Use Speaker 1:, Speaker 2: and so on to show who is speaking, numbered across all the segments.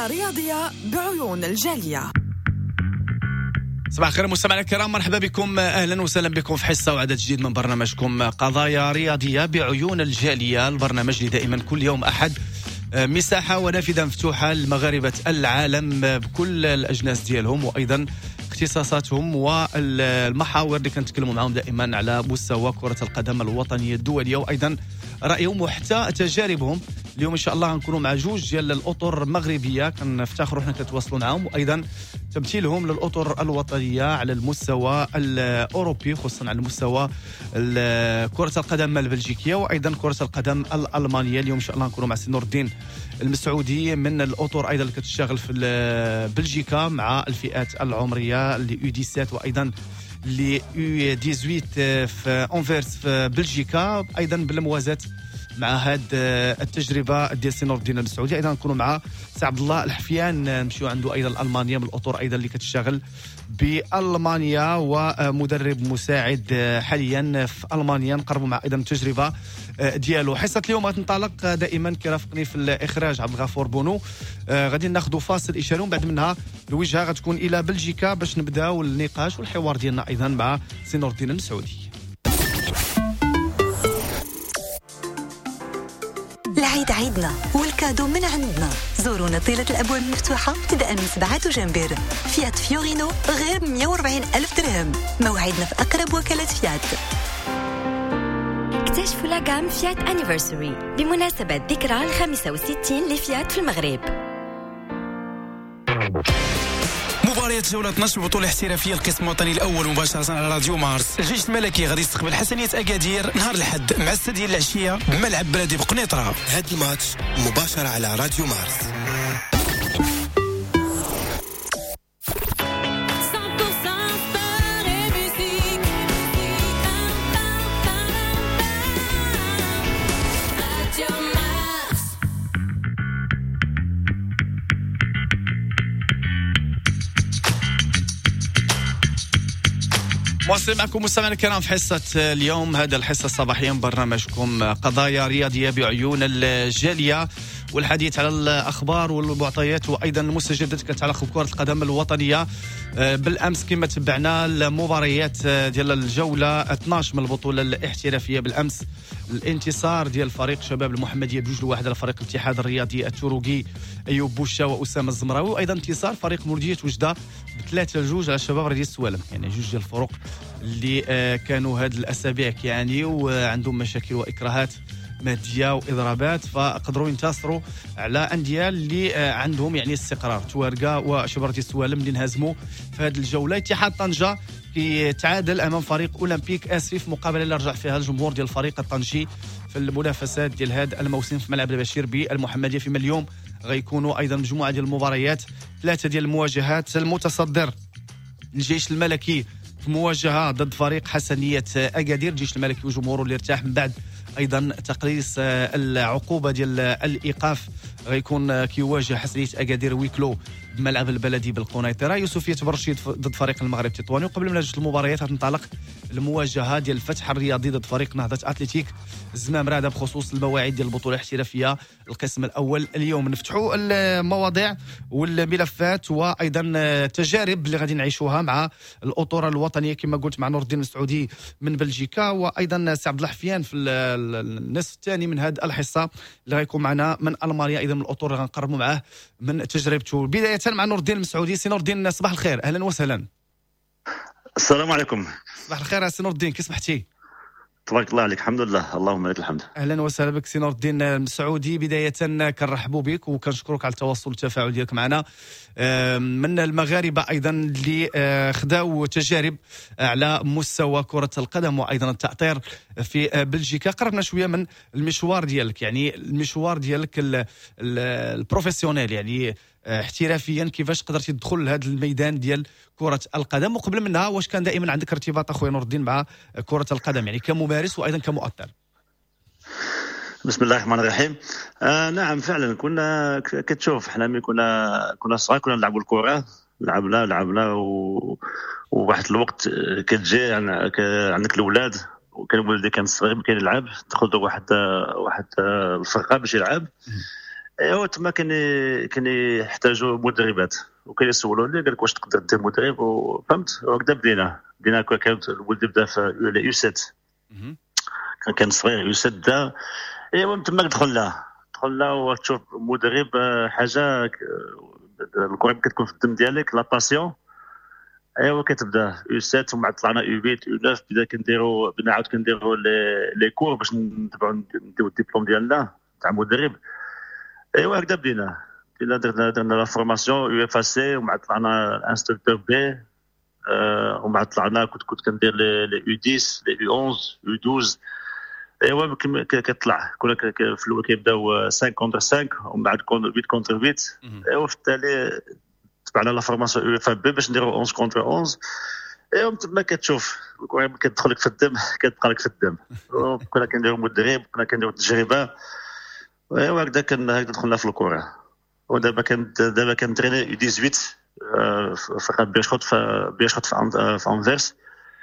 Speaker 1: قضايا رياضية بعيون الجالية.
Speaker 2: صباح الخير مستمعينا الكرام، مرحبا بكم، اهلا وسهلا بكم في حصه وعدد جديد من برنامجكم قضايا رياضيه بعيون الجاليه، البرنامج اللي دائما كل يوم احد مساحه ونافذه مفتوحه لمغاربه العالم بكل الاجناس ديالهم وايضا اختصاصاتهم والمحاور اللي كنتكلموا معهم دائما على مستوى كره القدم الوطنيه الدوليه وايضا رايهم وحتى تجاربهم. اليوم ان شاء الله غنكونوا مع جوج ديال الاطر مغربيه كنفتخروا حنا كنتواصلوا معهم وايضا تمثيلهم للاطر الوطنيه على المستوى الاوروبي، خصوصا على المستوى كره القدم البلجيكيه وايضا كره القدم الالمانيه. اليوم ان شاء الله غنكونوا مع سي نور الدين المسعودي من الاطر ايضا اللي كتشتغل في بلجيكا مع الفئات العمريه اللي يو 17 وايضا اللي يو 18 في انفيرس في بلجيكا، ايضا بالموازاه مع هاد التجربه ديال سي نور الدين المسعودي. ايضا نكونوا مع سي عبد الله الحفيان نمشيو عنده ايضا المانيا من الاطر ايضا اللي كتشتغل بالمانيا ومدرب مساعد حاليا في المانيا، نقربوا مع ايضا التجربه ديالو. حصه اليوم غتنطلق دائما كيرافقني في الاخراج عبد الغفور بونو. غادي ناخذوا فاصل اشاره ومن بعد منها الوجهه غتكون الى بلجيكا باش نبداو النقاش والحوار ديالنا ايضا مع سي نور الدين المسعودي.
Speaker 3: العيد عيدنا والكادو من عندنا. زورونا طيلة الأبواب المفتوحة ابتداء من 7 جنبير. فيات فيورينو غير 140 ألف درهم. موعدنا في أقرب وكالة فيات.
Speaker 4: اكتشفوا لاغام فيات أنيفرساري بمناسبة ذكرى 65 لفيات في المغرب.
Speaker 5: مباريات جولة 12 بطولة احترافية القسم الوطني الأول مباشرة على راديو مارس. الجيش الملكي غادي يستقبل حسنية أكادير نهار الأحد مع 6 ديال العشية بملعب بلدي بقنيطرة.
Speaker 6: هاد الماتش مباشرة على راديو مارس.
Speaker 2: مواصلين معكم مستمعينا الكرام في حصة اليوم. هذا الحصة الصباحية من برنامجكم قضايا رياضية بعيون الجالية، والحديث على الأخبار والمعطيات وأيضا المستجدات كتعلق بكرة القدم الوطنية. بالأمس كما تبعنا المباريات ديال الجولة 12 من البطولة الاحترافية. بالأمس الانتصار ديال فريق شباب المحمدية ب2-1 على فريق الاتحاد الرياضي التوروكي أيوب بوشا وأسامة الزمراوي، وأيضا انتصار فريق مولودية وجدة ب3-2 على شباب رياضي السوالم. يعني جوج ديال الفرق اللي كانوا هاد الأسابيع كيعانيوا وعندهم مشاكل وإكراهات ماديه واضرابات، فقدروا ينتصروا على انديه اللي عندهم يعني استقرار. توارقه وشبرتي السوالم اللي انهزموا في هذه الجوله. اتحاد طنجه كيتعادل امام فريق اولمبيك اسفي في مقابله اللي رجع فيها الجمهور ديال الفريق الطنجي في المنافسات ديال هذا الموسم في ملعب البشير بالمحمديه. فيما اليوم غيكونوا ايضا مجموعه ديال المباريات، 3 ديال المواجهات. المتصدر الجيش الملكي في مواجهه ضد فريق حسنيه اكادير. الجيش الملكي وجمهوره اللي ارتاح من بعد ايضا تقليص العقوبه ديال الايقاف غيكون كيواجه حسنيه اكادير ويكلو بملعب البلدي بالقنيطره. يوسفيه برشيد ضد فريق المغرب تطواني. وقبل من هذه المباريات غتنطلق المواجهه ديال الفتح الرياضي ضد فريق نهضه اتلتيك الزمام. هذا بخصوص المواعيد ديال البطوله الاحترافيه القسم الاول. اليوم نفتحوا المواضيع والملفات وايضا التجارب اللي غادي نعيشوها مع الاطر الوطنيه كما قلت مع نور الدين المسعودي من بلجيكا وايضا سي عبد الله الحفيان في النصف الثاني من هذه الحصه اللي غيكون معنا من المانيا ايضا من الاطر اللي غنقربوا معاه من تجربته. بدايه مع نور الدين المسعودي. سي نور الدين صباح الخير، اهلا وسهلا.
Speaker 7: السلام عليكم.
Speaker 2: صباح الخير سي نور الدين، كي سمحتي؟
Speaker 7: تبارك الله عليك، الحمد لله، اللهم لك الحمد.
Speaker 2: اهلا وسهلا بك سي نور الدين المسعودي. بدايه كنرحبوا بك وكنشكرك على التواصل والتفاعل ديالك معنا. من المغاربه ايضا اللي خداو تجارب على مستوى كره القدم وايضا التأطير في بلجيكا. قربنا شويه من المشوار ديالك، يعني المشوار ديالك البروفيسيونيل، يعني احترافيا كيفاش قدرتي تدخل لهذا الميدان ديال كرة القدم، وقبل منها واش كان دائما عندك ارتباط اخويا نور الدين مع كرة القدم يعني كممارس وايضا كمؤطر؟
Speaker 7: بسم الله الرحمن الرحيم. نعم فعلا كنا كتشوف حنا ملي كنا صغار كنا نلعبوا الكرة، لعبنا وواحد الوقت كتجي عندك الاولاد وكان ولدي كان صغير كان يلعب، تاخذ واحد الفرقه باش يلعب. ايوا تما كان يحتاجوا مدربات وكان يسولوا لي قال لك واش تقدر دير مدرب وفهمت وهكذا بدينا كانت الولد بدا في يو 7 كان صغير يو 7 ايوا تما دخلنا وتشوف مدرب حاجه الكره كتكون في الدم ديالك لا باسيون ايوا كتبدا يو 7 ومن بعد طلعنا يو 8 يو 9 بدا عاود كنديروا لي كور باش نتبعوا نديروا الدبلوم ديالنا تاع مدرب ايوا هكذا بدينا درنا لا فورماسيون يو اف اس سي ومن بعد طلعنا انستركتور بي ومن بعد طلعنا كنت كندير لي يو 10 لي يو 11 يو 12 ايوا كتطلع كنا في الاول كيبداو 5 كونتر 5 ومن بعد 8 كونتر 8 ايوا في التالي تبعنا لا فورماسيون يو اف بي باش نديرو 11 كونتر 11 ايوا تما كتشوف الكره كتدخلك في الدم كتبقى لك في الدم كنا كنديرو مدرب كنا كنديرو تجربه ايوا هكذا دخلنا في الكره ودابا كنتريني يو 18 فقط بيشخط في انفيرس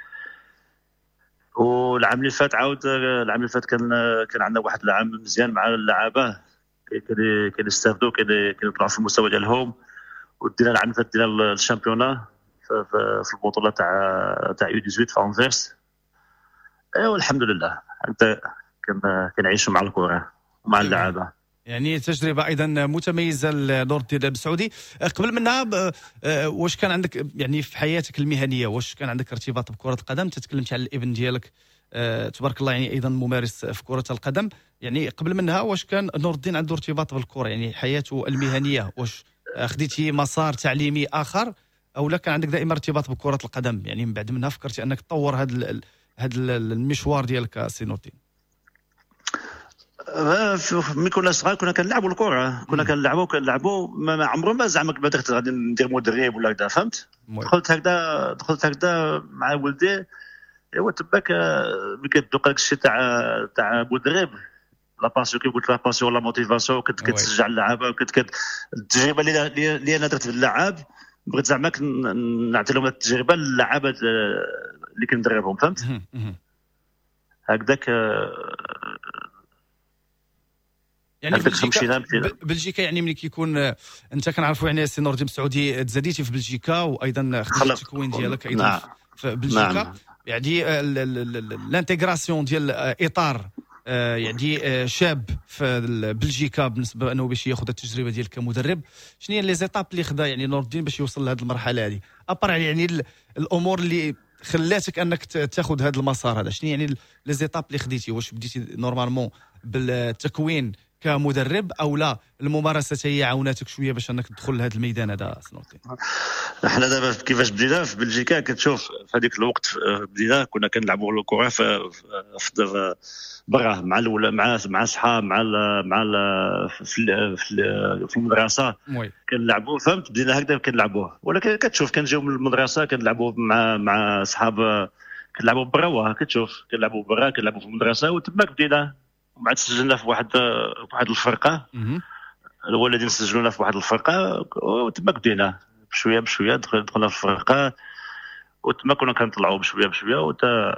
Speaker 7: والعام اللي فات كان عندنا واحد العام مزيان مع اللعابه كيستافدوا كيطلعوا في المستوى ديالهم ودينا العام اللي فات دينا الشامبيونا في البطوله تاع يو 18 في انفيرس ايوا الحمد لله حتى كنعيشوا مع الكره ومع اللعابه
Speaker 2: يعني تجربه ايضا متميزه لنور الدين البسعودي. قبل منها واش كان عندك يعني في حياتك المهنيه واش كان عندك ارتباط بكره القدم؟ تتكلمت على الابن ديالك تبارك الله يعني ايضا ممارس في كره القدم، يعني قبل منها واش كان نور الدين عنده ارتباط بالكره يعني حياته المهنيه واش خديتي مسار تعليمي اخر او لا كان عندك دائما ارتباط بكره القدم يعني من بعد منها فكرتي انك تطور هذا المشوار ديالك سي نور الدين؟
Speaker 7: ملي كنا صغار كنا كنلعبوا الكره كنلعبوا ما عمره ما زعما بدات غادي ندير مدرب ولا هكذا فهمت. دخلت هكذا مع ولدي ايوا تباك ملي كتذوق داك الشيء تاع مدرب لا باسيون كي قلت لا باسيون لا موتيفاسيون كتشجع اللعابه التجربه اللي انا درت باللعاب بغيت زعما نعطي لهم التجربه للعابه اللي كندربهم فهمت هكذاك
Speaker 2: يعني بلجيكا يعني ملي كيكون انت كنعرفوا يعني سي نور الدين البسعودي تزاديتي في بلجيكا وايضا خديتي التكوين ديالك ايضا في بلجيكا يعني الانتيغراسيون ديال اطار يعني شاب في بلجيكا بالنسبه انه باش ياخذ التجربه ديالك كمدرب شنو هي لي زيتاب اللي خدا يعني نور الدين باش يوصل لهذه المرحله هذه ابار يعني الامور اللي خلاتك انك تاخذ هذا المسار هذا شنو يعني لي زيتاب اللي خديتي واش بديتي نورمالمون بالتكوين كمدرب او لا الممارسه هي عاوناتك شويه باش انك تدخل لهذا الميدان هذا سنوتي؟
Speaker 7: احنا دابا كيفاش بدينا في بلجيكا كتشوف في هذيك الوقت بدينا كنا كنلعبوا الكره في برا مع صحاب في المدرسه كنلعبوا فهمت بدينا هكذا كنلعبوه ولكن كتشوف كنجيو من المدرسه كنلعبوا مع صحاب كنلعبوا برا كتشوف كنلعبوا برا كنلعبوا في المدرسه وتماك بدينا بعد سجلنا في واحد الفرقه الوالدين سجلونا في واحد الفرقه وتما بدينا بشويه دخلنا في الفرقه وتما كنا كنطلعوا بشويه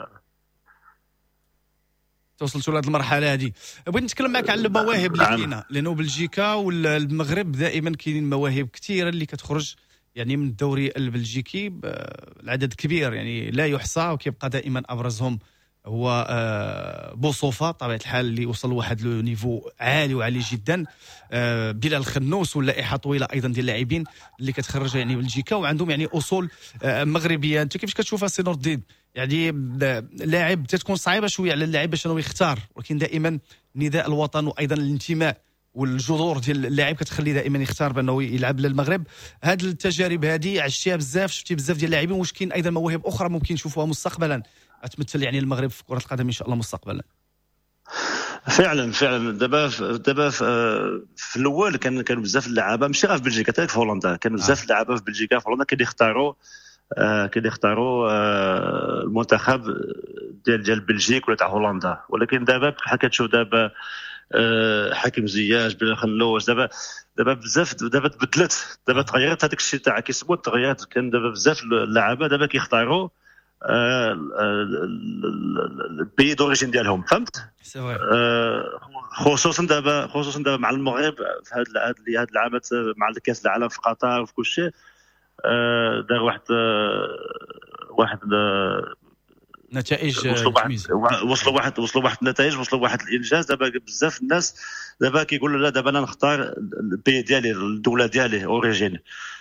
Speaker 2: توصلتوا لهذه المرحله هذه. بغيت نتكلم معك على المواهب اللي كاينه لانه بلجيكا والمغرب دائما كاينين مواهب كثيره اللي كتخرج يعني من الدوري البلجيكي العدد كبير يعني لا يحصى وكيبقى دائما ابرزهم هو بوصوفه بطبيعه الحال اللي وصل لواحد لو نيفو عالي جدا بلال خنوس واللائحه طويله ايضا ديال اللاعبين اللي كتخرج يعني بلجيكا وعندهم يعني اصول مغربيه. انت كيفاش كتشوفها سي نور الدين؟ يعني لاعب تتكون صعيبه شويه على اللاعب باش انه يختار ولكن دائما نداء الوطن وايضا الانتماء والجذور ديال اللاعب كتخلي دائما يختار بانه يلعب للمغرب. هذه التجارب هذه عشتيها بزاف شفتي بزاف ديال اللاعبين واش كاين ايضا مواهب اخرى ممكن نشوفوها مستقبلا تمثل يعني المغرب في كرة القدم إن شاء الله مستقبلا؟
Speaker 7: فعلا دابا في الأول كانوا بزاف اللعابة ماشي غير في بلجيكا حتى في هولندا كانوا بزاف اللعابة في بلجيكا في هولندا كيختاروا المنتخب ديال بلجيك ولا تاع هولندا ولكن دابا بحال كتشوف دابا حكيم زياش بلا خلوش دابا بزاف دابا تبدلت دابا تغيرت هذاك الشيء تاع كيسموه تغيرت كان دابا بزاف اللعابة دابا كيختاروا البي دوريجين ديالهم، فهمت؟ خصوصا دابا مع المغرب في هاد العامات مع كاس العالم في قطر وفي كل شيء، دار واحد
Speaker 2: نتائج
Speaker 7: وصلوا واحد النتائج، وصلوا واحد الانجاز. دابا بزاف الناس دابا كيقولوا لا دابا انا نختار البي ديالي، الدوله ديالي اوريجين.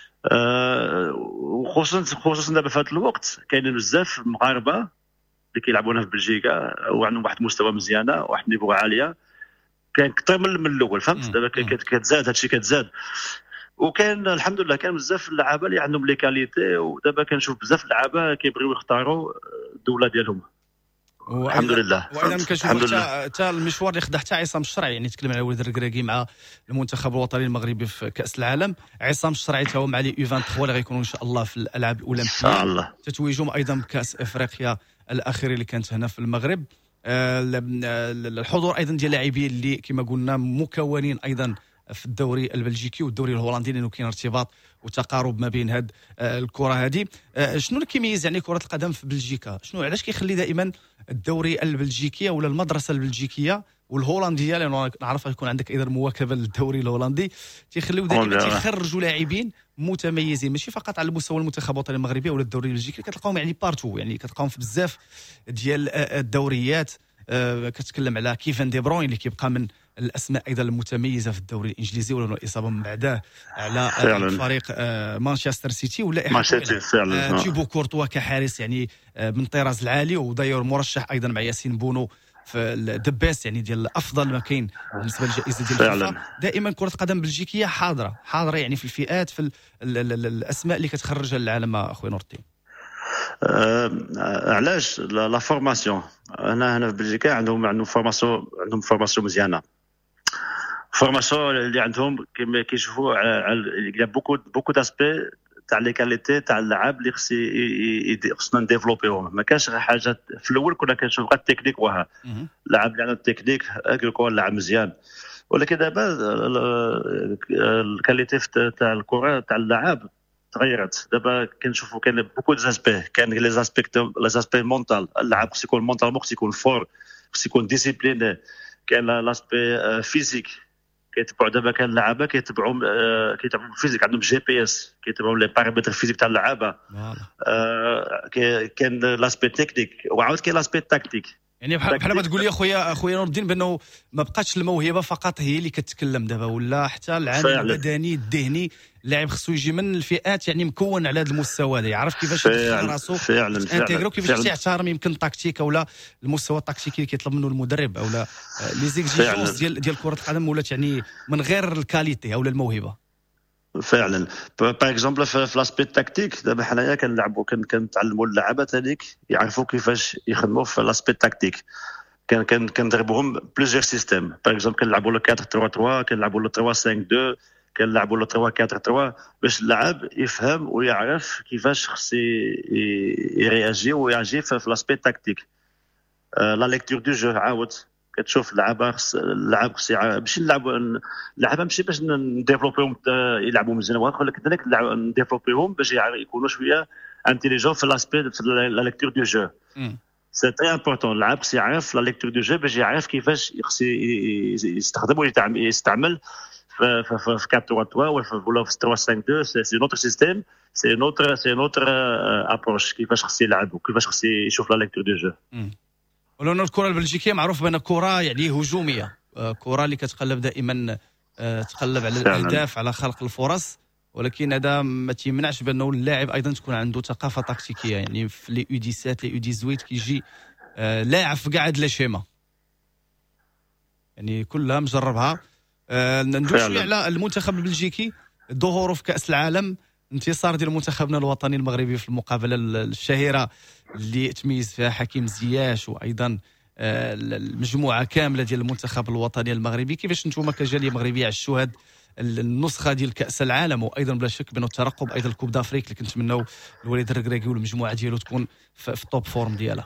Speaker 7: وخصوصا دابا في هذا الوقت كاينين بزاف مغاربه اللي كيلعبونا في بلجيكا وعندهم واحد المستوى مزيانه، واحد النيفو عاليه، كان اكثر من الاول، فهمت؟ دابا كتزاد هادشي كتزاد، وكان الحمد لله كان بزاف اللعابه اللي عندهم لي كاليتي، ودابا كنشوف بزاف اللعابه كيبغيو يختاروا الدوله ديالهم. الحمد لله.
Speaker 2: وايضا كنشوف حتى المشوار اللي خدا حتى عصام الشرعي، يعني تكلم على وليد الركراكي مع المنتخب الوطني المغربي في كاس العالم. عصام الشرعي تا هو مع لي U23 اللي غيكونوا ان شاء الله في الالعاب الاولمبيه ان شاء الله، تتويجهم ايضا بكاس افريقيا الاخير اللي كانت هنا في المغرب. الحضور ايضا ديال لاعبين اللي كما قلنا مكونين ايضا في الدوري البلجيكي والدوري الهولندي، لانه كاين ارتباط وتقارب ما بين هاد الكره هذه. شنو اللي كيميز يعني كره القدم في بلجيكا؟ شنو علاش كيخلي دائما الدوري البلجيكيه ولا المدرسه البلجيكيه والهولنديه، لانه نعرف يكون عندك ايضا مواكبه للدوري الهولندي، تيخليو دائما تيخرجوا لاعبين متميزين، ماشي فقط على مستوى المنتخب الوطني المغربي ولا الدوري البلجيكي، كتلقاهم يعني بارتو، يعني كتلقاهم في بزاف ديال الدوريات. كتكلم على كيفن دي بروين اللي كيبقى من الاسماء ايضا المتميزه في الدوري الانجليزي، ولا الاصابه من بعده على فريق مانشستر سيتي، ولا تيبو كورتوا كحارس يعني من طراز العالي، وداير مرشح ايضا مع ياسين بونو في الدباس يعني ديال افضل ما كاين بالنسبه للجائزه ديال الفيفا. دائما كره القدم البلجيكيه حاضره يعني في الفئات، في الاسماء اللي كتخرجها للعالم. اخويا نور الدين،
Speaker 7: علاش لا فورماسيون هنا في بلجيكا عندهم فورماسيون مزيانه. فورماسيون اللي عندهم كما كيشوفوا على بوكو داسبي تاع لي كاليتي تاع اللعاب اللي خصنا نديفلوبيوهم. ما كانش غير حاجه في الاول كنا كنشوف غير التكنيك وها اللعاب اللي عنده التكنيك اكل لعب مزيان، ولكن دابا الكاليتي تاع الكره تاع اللعاب تغيرت. دابا كنشوفوا كاين بوكو دزاسبي، كاين لي زاسبي مونتال، اللعاب خص يكون مونتال، خص يكون فور، خص يكون ديسيبلين، كاين لاسبي فيزيك كيتبعوا. دابا كان اللعابه كيتبعوا الفيزيك، عندهم جي بي اس كيتبعوا لي بارامتر فيزيك تاع اللعابه. كاين لاسبي تكنيك، وعاود كاين لاسبي تاكتيك.
Speaker 2: يعني بحال ما تقول لي اخويا نور الدين بانه ما بقاتش الموهبه فقط هي اللي كتكلم دابا، ولا حتى العامل البدني الذهني. اللاعب خصو يجي من الفئات يعني مكون على هذا المستوى هذا، يعرف كيفاش يدخل راسو انتيغرو، كيفاش يحترم يمكن التكتيك اولا المستوى التكتيكي اللي كيطلب منه المدرب، اولا لي زيكزيجونس ديال كره القدم، ولات يعني من غير الكاليتي اولا الموهبه.
Speaker 7: فعلا باغ اكزومبل في لاسبي تاكتيك دابا حنايا كنلعبوا كنتعلموا اللعابه هذيك يعرفوا كيفاش يخدموا في لاسبي تاكتيك. كندربوهم بليزيور سيستيم. باغ اكزومبل كنلعبوا لو 4-3-3، كنلعبوا لو 3-5-2، كنلعبوا لو 3-4-3 باش اللعاب يفهم ويعرف كيفاش خص يرياجي وياجي في لاسبي تاكتيك. لا ليكتور دو جو، عاود كتشوف اللعابه خص باش اللعابه ماشي باش نديفلوبيهم يلعبوا مزيان، ولكن كذلك نديفلوبيهم باش يكونوا شويه انتيليجون في لاسبي في لا ليكتور دو جو. سي تري امبورطون. اللعاب خص يعرف لا ليكتور دو جو باش يعرف كيفاش خص يستخدم ويستعمل في 4-3-3 ولا في 3-5-2. سي نوتر سيستيم، سي نوتر ابروش كيفاش خص يلعب وكيفاش خص يشوف لا ليكتور دو جو.
Speaker 2: ولو الكره البلجيكيه معروف بان كره يعني هجوميه، كره اللي كتقلب دائما تقلب على الاهداف، على خلق الفرص، ولكن هذا ما تيمنعش بانه اللاعب ايضا تكون عنده ثقافه تكتيكيه. يعني في لي U17 لي U18 كيجي لاعب في كاع هاد لي شيما، يعني كلها مجربها. ندوش على المنتخب البلجيكي، ظهوره في كاس العالم، انتصار ديال منتخبنا الوطني المغربي في المقابله الشهيره اللي تميز فيها حكيم زياش وايضا المجموعه كامله ديال المنتخب الوطني المغربي. كيفاش نتوما كجاليه مغربيه عشتوا هذه النسخه ديال كاس العالم، وايضا بلا شك بانه الترقب ايضا الكوب دافريك اللي كنتمناو الوليد الركراكي والمجموعه ديالو تكون في التوب فورم ديالها؟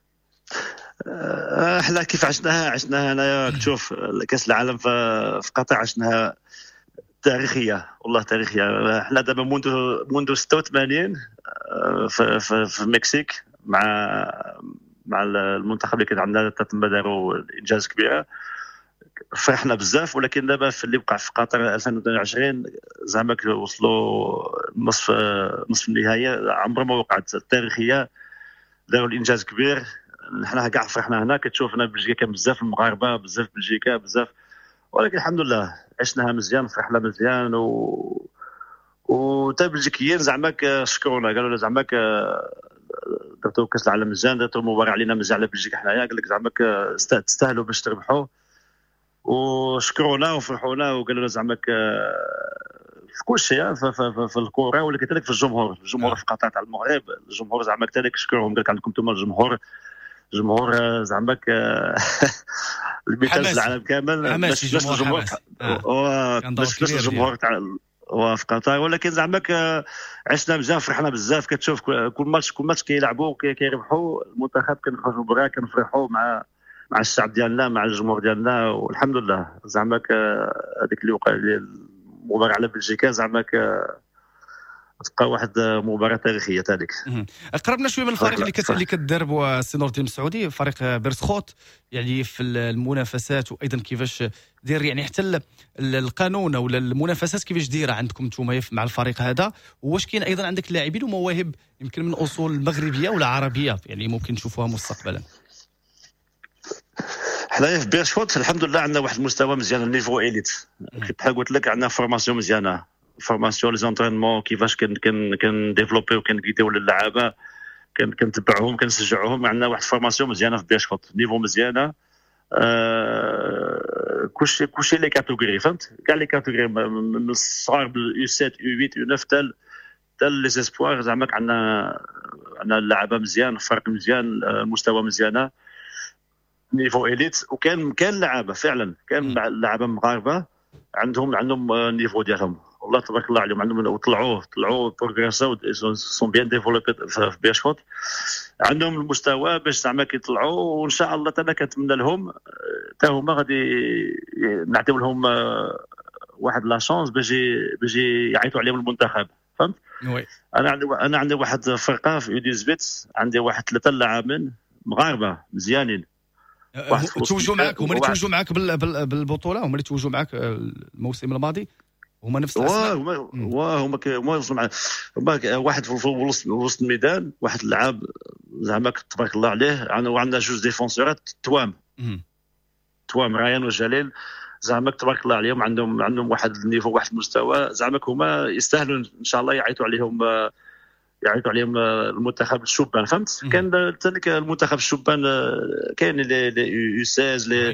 Speaker 7: احنا كيف عشناها هنايا تشوف كاس العالم في قطر عشناها تاريخيه، والله تاريخيه. احنا دابا منذ 86 في المكسيك مع المنتخب اللي كان عندنا تم داروا انجاز كبير، فرحنا بزاف. ولكن دابا في اللي وقع في قطر 2022 زعما وصلوا نصف النهائي، عمرها ما وقعت التاريخيه، داروا الانجاز كبير. حنا كاع فرحنا هنا، كتشوف هنا بلجيكا كان بزاف المغاربه، بزاف بلجيكا بزاف، ولكن الحمد لله عشناها مزيان، فرحنا مزيان. وتا بلجيكيين زعما شكرونا، قالوا زعما درتو كاس العالم مزيان، درتو مباراه علينا مزيان على بلجيكا حنايا، قال لك زعما تستاهلوا باش تربحوا، وشكرونا وفرحونا وقالوا زعما في كل شيء في الكره، ولكن كذلك في الجمهور في قطر تاع المغرب، الجمهور زعما كذلك شكرهم، قال لك عندكم انتم الجمهور زعما المثال العالم كامل، باش الجمهور باش الجمهور تاع في قطر. ولكن زعما عشنا مزيان، فرحنا بزاف. كتشوف كل ماتش كيلعبوا كيربحوا المنتخب، كنخرجوا برا كنفرحوا مع الشعب ديالنا، مع الجمهور ديالنا، والحمد لله. زعما هذيك اللي وقع المباراه على بلجيكا زعما تبقى واحد مباراه تاريخيه تالك.
Speaker 2: قربنا شويه من الفريق اللي كتدرب سي نور الدين مسعودي، فريق بيرسخوت، يعني في المنافسات، وايضا كيفاش دير يعني حتى القانون او المنافسات كيفاش دايره عندكم نتوما مع الفريق هذا، واش كاين ايضا عندك لاعبين ومواهب يمكن من اصول مغربيه ولا عربيه يعني ممكن نشوفوها مستقبلا؟
Speaker 7: حنايا في بيرسخوت الحمد لله عندنا واحد المستوى مزيان، النيفو إليت، بحال قلت لك عندنا فورماسيون مزيانه، فورماسيون لي زونطرينمون كيفاش كان ديفلوبي وكنقيديو للعابه، كنتبعوهم كنشجعوهم. عندنا واحد فورماسيون مزيانه في بيرسخوت، نيفو مزيانه. كلشي لي كاتيجوري، فهمت؟ كاع لي كاتيجوري من الصغار بال U7 U8 U9 حتى لي زيسبوار، زعما عندنا اللعابه مزيان، فرق مزيان، مستوى مزيانه، نيفو إليت. وكان لعابه فعلا، كان لعابه مغاربه عندهم نيفو ديالهم، والله تبارك الله عليهم، عندهم وطلعوا بروغريساو، سون بيان ديفلوبي في بيرسخوت، عندهم المستوى باش زعما كيطلعوا. وان شاء الله انا كنتمنى لهم حتى هما غادي نعطيو لهم واحد لا شانس باش يعيطوا عليهم المنتخب، فهمت؟ انا عندي واحد فرقه في U18، عندي واحد 3 لاعبين مغاربه مزيانين
Speaker 2: توجوا معك، هما اللي توجوا معك بالبطوله، هما اللي توجوا معك الموسم الماضي، هما نفس الاسماء.
Speaker 7: هما وصلوا معنا، واحد في وسط الميدان، واحد اللعاب زعما تبارك الله عليه، وعندنا جوج ديفونسورات توام ريان وجليل، زعما تبارك الله عليهم، عندهم واحد النيفو، واحد المستوى، زعما هما يستاهلوا ان شاء الله يعيطوا عليهم المنتخب الشبان، فهمت؟ كان ثاني المنتخب الشبان، كاين لي U16 لي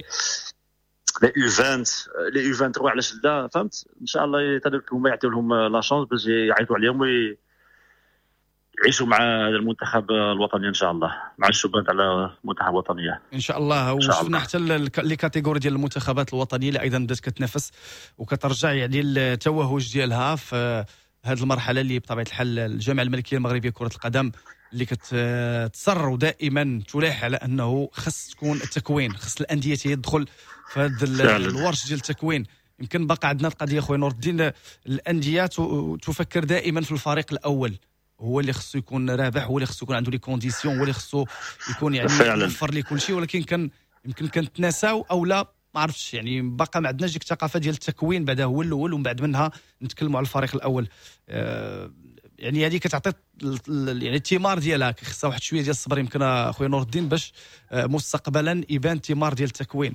Speaker 7: U20 لي U23، علاش لا، فهمت؟ ان شاء الله هما يعطيو لهم لا شانس باش يعيطوا عليهم ويعيشوا مع المنتخب الوطني ان شاء الله، مع الشبان تاع المنتخب الوطنيه
Speaker 2: ان شاء الله. وشفنا حتى لي كاتيجوري ديال المنتخبات الوطنيه اللي ايضا بدات كتنافس وكترجع يعني التوهج ديالها في هذه المرحله اللي بطبيعه الحال الجامعه الملكيه المغربيه لكره القدم اللي كتصر دائما تلح على انه خص تكون التكوين، خص الانديه تدخل في هذا الورش ديال التكوين. يمكن باقي عندنا القضيه خويا نور الدين، الانديه تفكر دائما في الفريق الاول، هو اللي خصو يكون رابح، هو اللي خصو يكون عنده لي كونديسيون، هو اللي خصو يكون يعني يوفر لي كل شيء، ولكن يمكن كنتناساو او لا ما عرفتش، يعني باقا ما عندناش ديك الثقافه ديال التكوين، بعدا هو الاول ومن بعد منها نتكلموا على الفريق الاول. يعني هذه كتعطي يعني الثمار ديالها، خصها واحد شويه ديال الصبر يمكن اخويا نور الدين باش مستقبلا يبان ثمار ديال التكوين.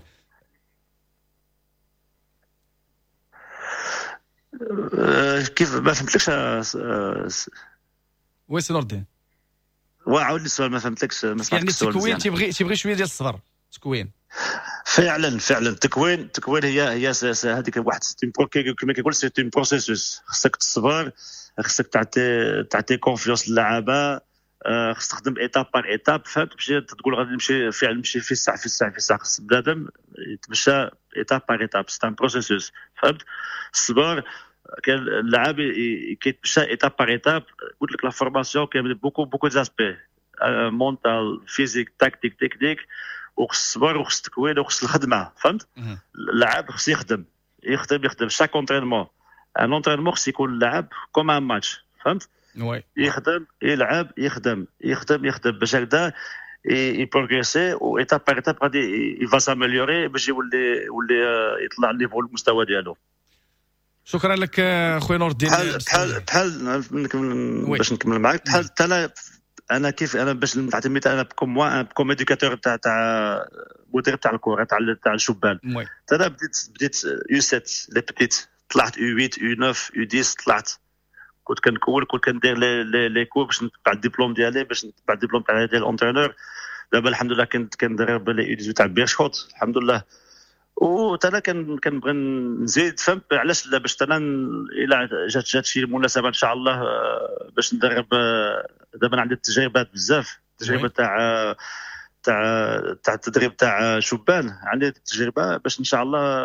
Speaker 7: كيف ما فهمتلكش
Speaker 2: وي سي نور الدين،
Speaker 7: عاود لي السؤال، ما فهمتلكش.
Speaker 2: يعني التكوين تيبغي شويه ديال الصبر، تكوين
Speaker 7: فعلا التكوين هي هذيك واحد كما كيقول سي ان بروسيسوس، خصك تصبر، خصك تعطي كونفيونس للعابه، خصك تخدم ايتاب بار ايتاب، فهمت؟ باش تقول غادي نمشي في الساعه، خص بنادم يتمشى ايتاب بار ايتاب، سي ان بروسيسوس، فهمت؟ الصبر كان اللعاب كيتمشى ايتاب بار ايتاب. قلت لك لا فورماسيون كاين بوكو داسبي، مونتال، فيزيك، تكتيك، تكنيك، وخص الصبر وخص التكوين وخص الخدمه، فهمت؟ اللاعب خص يخدم شاك اونترينمون، ان اونترينمون خص يكون اللاعب كوم ان ماتش، فهمت؟ يخدم يلعب يخدم باش هكذا يبروغريسي وايتاب باغ ايتاب غادي يفا ساميليوري باش يولي يطلع الليفل المستوى ديالو.
Speaker 2: شكرا لك خويا نور الدين.
Speaker 7: بحال باش نكمل معاك بحال انا كيف انا باش نعتمد انا كوم اديكاتور تاع مدير تاع الكره تاع الشبان. انا بديت U7 لي بتيت طلعت U8 U9 U10 طلعت كنت كندير لي كور باش نتبع الدبلوم ديالي باش نتبع الدبلوم تاع الانترينور. دابا الحمد لله كنت كندرب لي U18 تاع بيرشوت الحمد لله. وتانا كنبغي نزيد فهمت علاش لا باش انا الى جات شي مناسبه ان شاء الله باش ندرب. دابا عندي التجربات بزاف التجربه تاع التدريب تاع شبان عندي التجربه باش ان شاء الله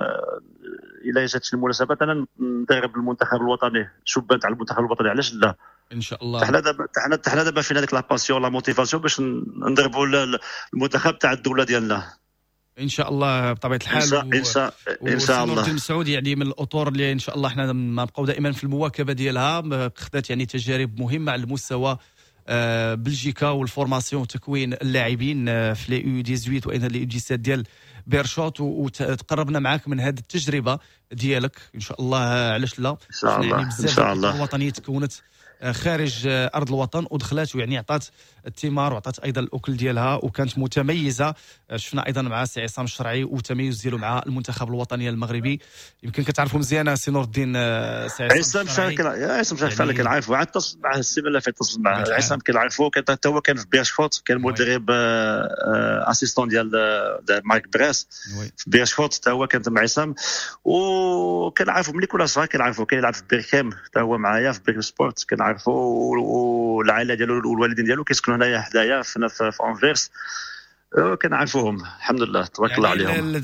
Speaker 7: الى جات شي مناسبه انا ندرب المنتخب الوطني شبان تاع المنتخب الوطني علاش لا
Speaker 2: ان شاء الله.
Speaker 7: حنا دابا فينا ديك لا باسيون لا موتيفاسيون باش ندربوا المنتخب تاع الدوله ديالنا
Speaker 2: ان شاء الله بطبيعه الحال.
Speaker 7: ان شاء الله
Speaker 2: مسعود يعني من الاطر اللي ان شاء الله احنا ما نبقاو دائما في المواكبه ديالها. خدات يعني تجارب مهمه على المستوى بلجيكا والفورماسيون وتكوين اللاعبين في لي U18 وايضا لي U17 ديال بيرشوت وتقربنا معاك من هذه التجربه ديالك ان شاء الله. علاش لا؟
Speaker 7: ان شاء الله
Speaker 2: يعني
Speaker 7: ان شاء الله
Speaker 2: الوطنيه تكونت خارج ارض الوطن ودخلات ويعني عطات الثمار وعطات ايضا الاكل ديالها وكانت متميزه. شفنا ايضا مع سي عصام الشرعي وتميز ديالو مع المنتخب الوطني المغربي. يمكن كتعرفوا مزيان سي نور الدين سي
Speaker 7: عصام الشرعي كنعرفوا عاد اتصل مع السيمانه اللي فاتت اتصل مع عصام كنعرفوا حتى هو كان في بيرشفوت كان مدرب اسيستون ديال مارك براس في بيرشفوت حتى هو كان مع عصام وكنعرفوا ملي كنا صغار كنعرفوا كيلعب في بيركام حتى هو معايا في بيرك سبورت كنعرفوا والعائله ديالو والوالدين ديالو كيسكنوا هنايا حدايا في انفيرس كنعرفوهم الحمد لله تبارك الله عليهم.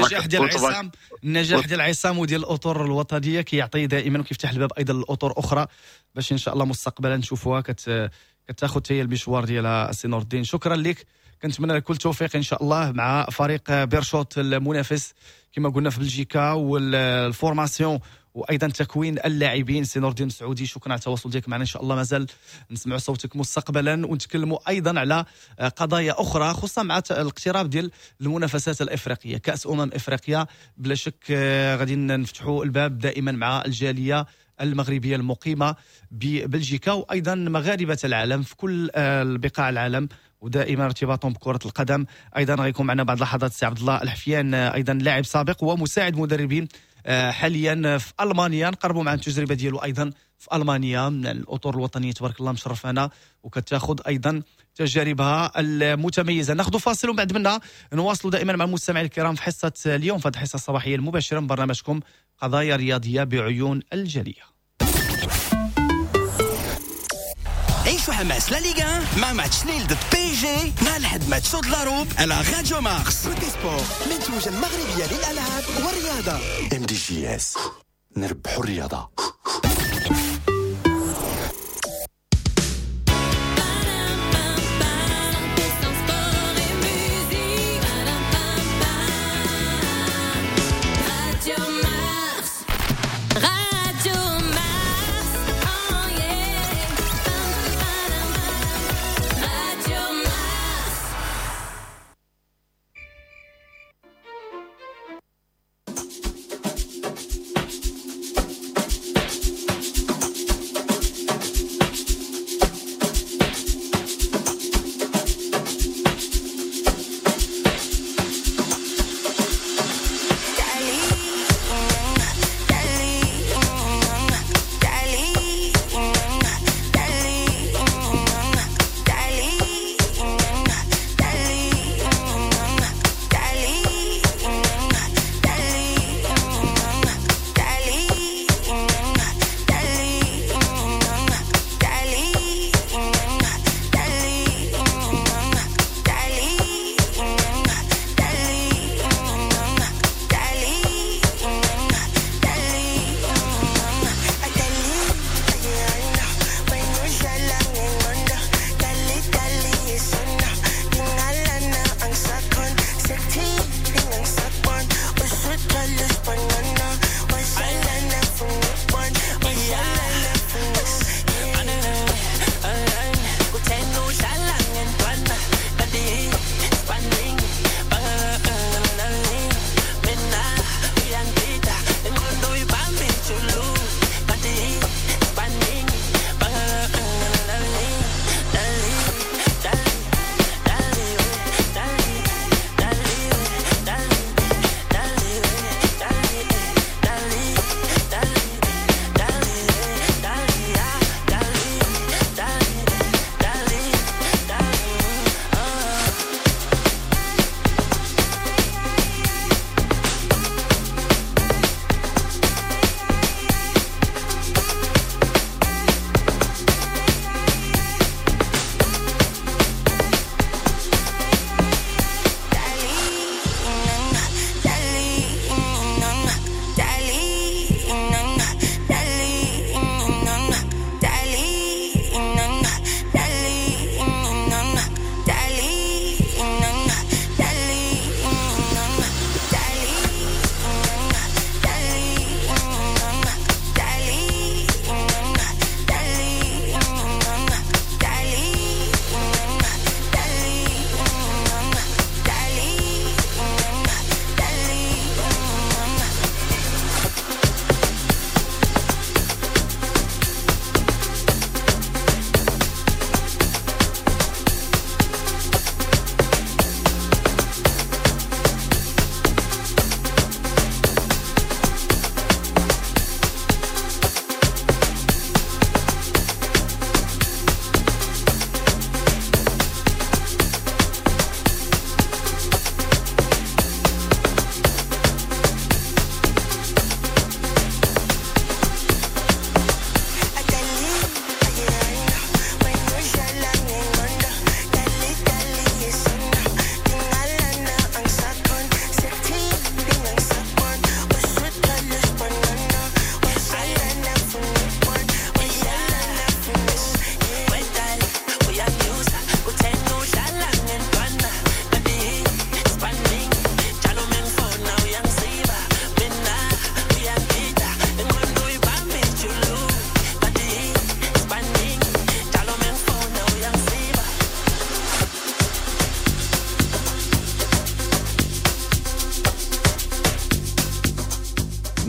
Speaker 2: النجاح ديال عصام وديال الاطر الوطنيه كيعطي دائما وكيفتح الباب ايضا للاطر اخرى باش ان شاء الله مستقبلا نشوفوها كتاخذ هي المشوار ديالها سي نور الدين. شكرا لك كنتمنى لك كل توفيق ان شاء الله مع فريق بيرشوت المنافس كما قلنا في بلجيكا والفورماسيون وايضا تكوين اللاعبين. سي نور الدين مسعودي شكرا على التواصل ديالك معنا. ان شاء الله مازال نسمعوا صوتك مستقبلا ونتكلموا ايضا على قضايا اخرى خصوصا مع الاقتراب ديال المنافسات الافريقيه كاس افريقيا. بلا شك غادي نفتحوا الباب دائما مع الجاليه المغربيه المقيمه ببلجيكا وايضا مغاربه العالم في كل بقاع العالم ودائما ارتباطهم بكره القدم. ايضا غيكون معنا بعد لحظات سي عبد الله الحفيان ايضا لاعب سابق ومساعد مدربين حاليا في المانيا. نقربوا مع التجربه ديالو ايضا في المانيا من الاطر الوطنيه تبارك الله مشرفانا وكتاخذ ايضا تجاربها المتميزه. ناخذ فاصل ومن بعد منها نواصلوا دائما مع المستمعين الكرام في حصه اليوم في هذه الحصه الصباحيه المباشره من برنامجكم قضايا رياضيه بعيون الجاليه.
Speaker 8: عيشوا حماس لا ليغا مع ماتش نيل ضد بي جي مع لحد ماتش د لاروب على راديو مارس.
Speaker 6: بروتي سبور منتوجة المغربية للألعاب والرياضة. MDGS نربحوا الرياضة.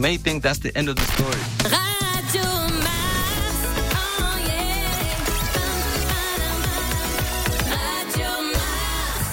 Speaker 9: may think that's the end of the story.
Speaker 1: Radio Mars, oh yeah. Radio Mars.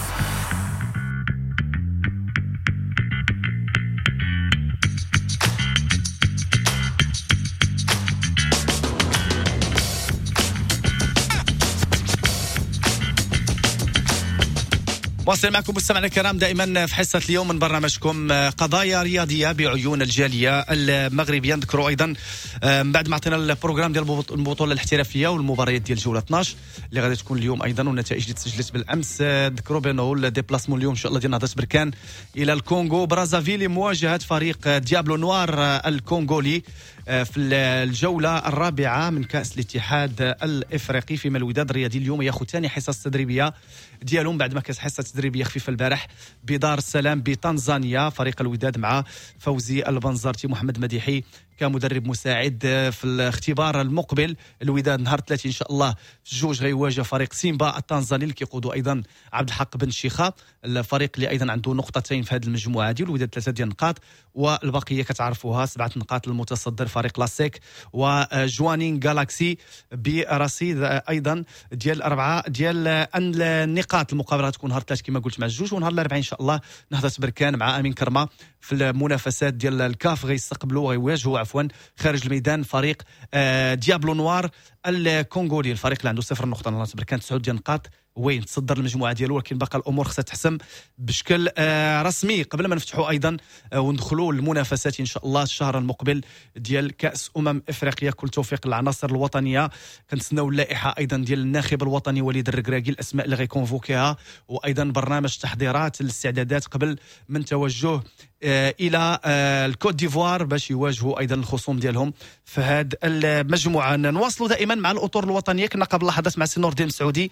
Speaker 2: واصل معكم مستمعينا الكرام دائما في حصة اليوم من برنامجكم قضايا رياضية بعيون الجالية المغربية. نذكروا أيضا بعد ما عطينا البروغرام ديال البطولة الاحترافية والمباريات ديال جولة 12 اللي غادي تكون اليوم أيضا والنتائج اللي تسجلت بالأمس. ذكروا بأنه الديبلاسمون اليوم إن شاء الله ديال نهضة بركان إلى الكونغو برازافيل لمواجهة فريق ديابلو نوار الكونغولي في الجولة الرابعة من كأس الاتحاد الإفريقي، فيما الوداد الرياضي اليوم ياخذ ثاني حصص تدريبية ديالهم بعد ما كانت حصة تدريبية خفيفة البارح بدار السلام بتنزانيا. فريق الوداد مع فوزي البنزرتي محمد مديحي كمدرب مساعد في الاختبار المقبل. الوداد نهار 30 إن شاء الله في الجوج غيواجه فريق سيمبا التنزاني اللي كيقودوا أيضا عبد الحق بن شيخة، الفريق اللي أيضا عنده نقطتين في هذه المجموعة دي. الوداد 3 ديال النقاط والبقية كتعرفوها 7 نقاط المتصدر فريق لاسيك وجوانين جالاكسي برصيد أيضا ديال 4 ديال النقاط. المقابلة تكون نهار 3 كما قلت مع الجوج، ونهار الأربعاء إن شاء الله نهضة بركان مع أمين كرمة في المنافسات ديال الكاف غيستقبلوا غيواجهوا عفوا خارج الميدان فريق ديابلو نوار الكونغولي، الفريق اللي عنده 0 نقطة. نهضة بركان 9 ديال النقاط وين تصدر المجموعه ديالو، ولكن باقي الامور خصها تحسم بشكل رسمي قبل ما نفتحوا ايضا وندخلوا المنافسات ان شاء الله الشهر المقبل ديال كاس افريقيا. كل توفيق للعناصر الوطنيه، كنتسناو اللائحه ايضا ديال الناخب الوطني وليد الركراكي، الاسماء اللي غيكونفوكيها، وايضا برنامج تحضيرات الاستعدادات قبل من توجه الى الكوت ديفوار باش يواجهوا ايضا الخصوم ديالهم في هذه المجموعه. نواصلوا دائما مع الاطر الوطنيه. كنا قبل لحظات مع سي نور الدين مسعودي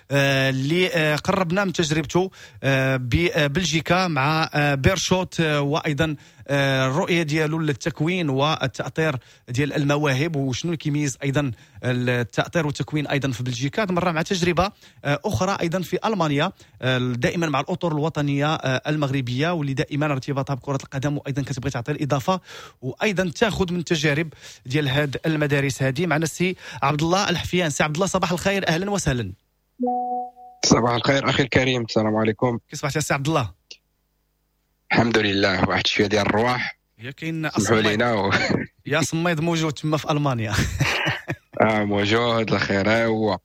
Speaker 2: اللي قربنا من تجربته ببلجيكا مع بيرشوت، وايضا الرؤيه ديالو للتكوين والتاطير ديال المواهب وشنو اللي كيميز ايضا التاطير والتكوين ايضا في بلجيكا. هذه المره مع تجربه اخرى ايضا في المانيا، دائما مع الاطر الوطنيه المغربيه واللي دائما ارتباطها بكره القدم، وايضا كتبغي تعطي الاضافه وايضا تاخذ من تجارب ديال هاد المدارس هذه. معنا السي عبد الله الحفيان. سي عبد الله صباح الخير، اهلا وسهلا.
Speaker 10: صباح الخير اخي الكريم، السلام عليكم.
Speaker 2: كيف صبحتي يا سي عبد الله؟
Speaker 10: الحمد لله، واحد شويه ديال الرواح.
Speaker 2: يا كاين
Speaker 10: سمحوا لينا
Speaker 2: يا صميد موجود تما في المانيا.
Speaker 10: موجود الخير هو.